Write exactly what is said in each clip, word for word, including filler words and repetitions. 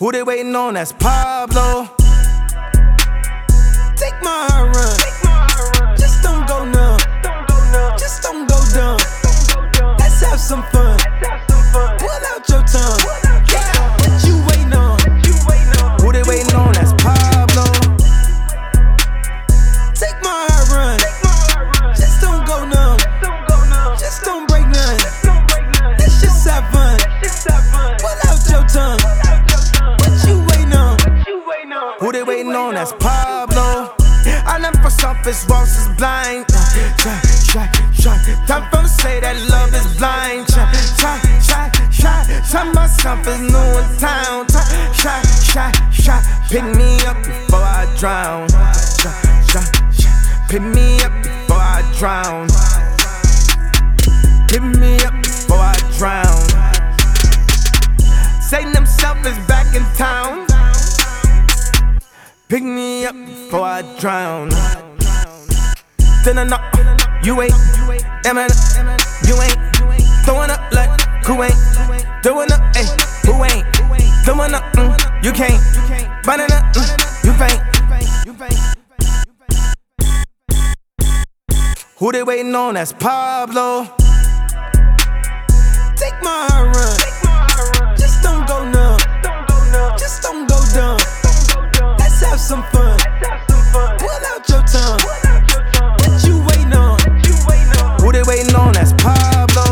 Who they waiting on? That's Pablo. Take my heart run. Just don't go numb. Just don't go dumb. Let's have some fun. Pull out your tongue. Yeah, what you waiting on? Who they waiting on? That's Pablo. Take my heart run. Just don't go numb. Just don't break none. Let's just have fun. Pull out your tongue. What you waiting on? Who they waiting on? That's Pablo. I never saw if Ross is blind. Try, try, try. Time for to say that love is blind. Try, try, try, try. Tell myself it's new in town. Try, try, try, try. Pick me up before I drown. Try, try, try. Pick me up before I drown. Pick me up before I drown. Satan himself is back in town. Pick me up before I drown. Then I know you ain't, Emma, you ain't throwing up like who ain't doing up, ayy, who ain't throwing up, mm, you can't, burning up, mm, you faint. Who they waiting on? That's Pablo. Take my heart run. Just don't go numb. Just don't go dumb. Let's have some fun. Pull out your tongue. What you waiting on? Who they waiting on? That's Pablo.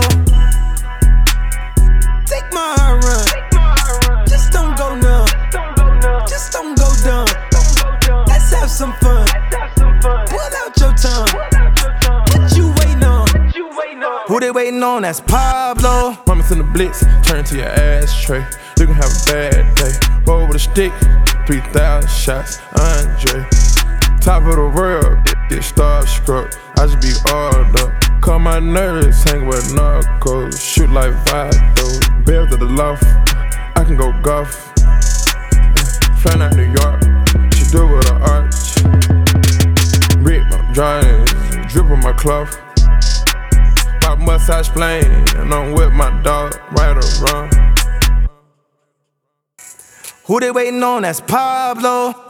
Take my heart run. Just don't go numb. Just don't go dumb. Let's have some fun. Pull out your tongue. What you waiting on? Who they waiting on? That's Pablo. Promise in the blitz, turn to your ashtray. You can have a bad day. Roll with a stick, three thousand shots, Andre. Top of the world, get starstruck. I just be all up. Call my nerves, hang with narcos. Shoot like Vado. Bear to the loft, I can go golf. Flying out New York, she do with an arch. Rick, I'm drying, drip on my cloth. Pop massage plane, and I'm with my dog, right or wrong. Who they waiting on? That's Pablo.